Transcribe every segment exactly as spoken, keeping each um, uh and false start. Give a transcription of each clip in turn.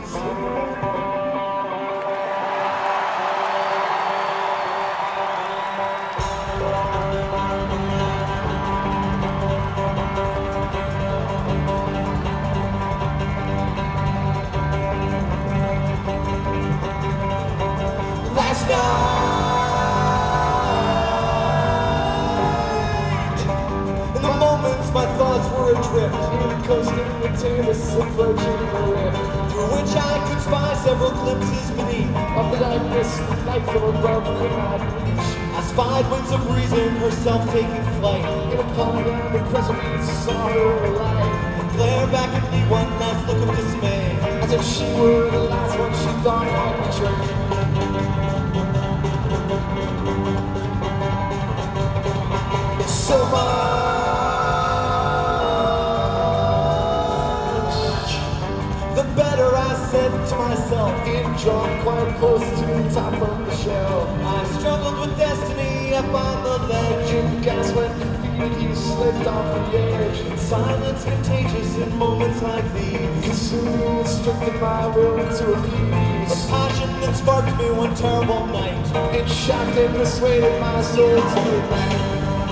Last night, in the moments my thoughts were adrift, coasting the terrace approaching the rift, through which I could spy several glimpses beneath of the darkness light from above could not reach. I spied wings of reason, herself taking flight, in a polygon the presence saw her light, and glare back at me one last look of dismay, as if she were the last one she thought I'd betray. So much, the better, I said to myself, in drawn quite close to the top of the shelf. I struggled with destiny up on the ledge, and gas when defeated he slipped off the edge. Silence contagious in moments like these, consuming and stricken my will to appease. A passion that sparked me one terrible night, it shocked and persuaded my soul to ignite.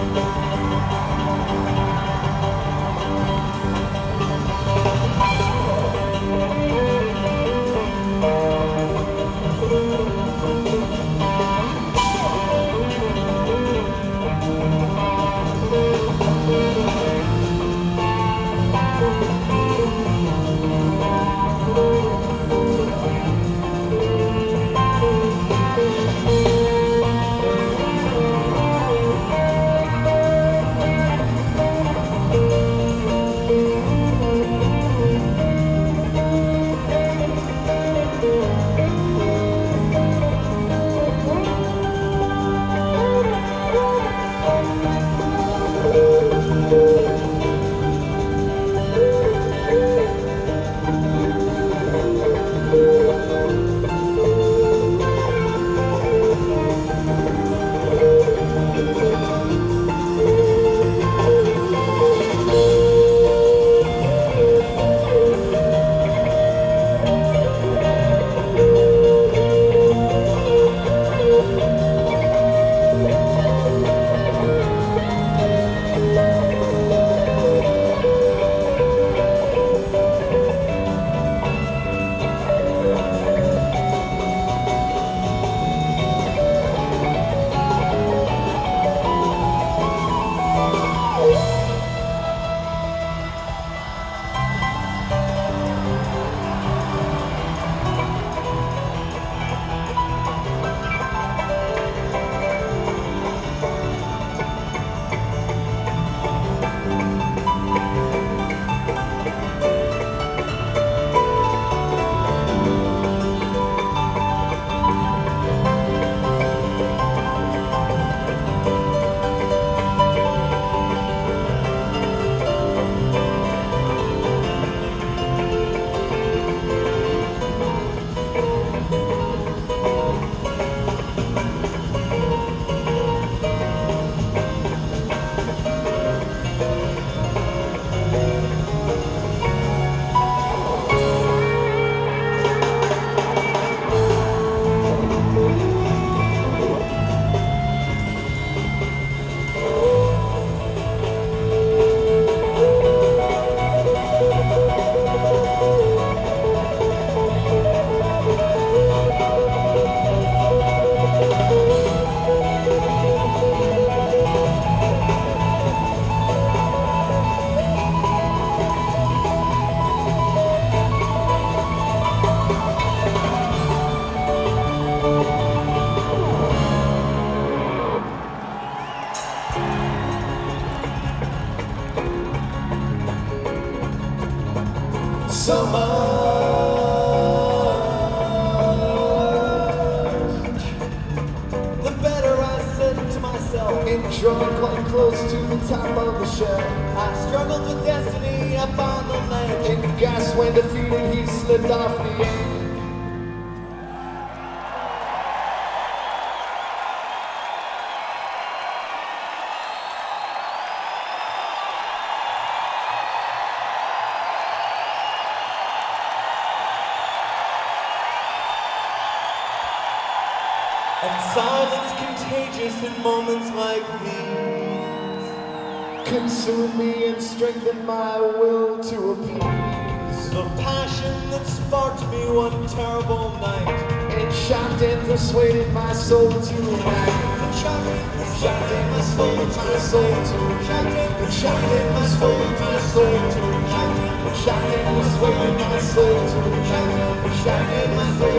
So much, the better, I said to myself, in drawn quite close to the top of the shelf. I struggled with destiny up on the ledge, and gas when defeated he slipped off the edge. And silence contagious in moments like these consume me and strengthen my will to appease the passion that sparked me one terrible night and shocked and persuaded my soul to act. Shocked and persuaded my soul to my soul to shocked and persuaded my soul to my soul to shocked and persuaded my soul to shocked and persuaded my soul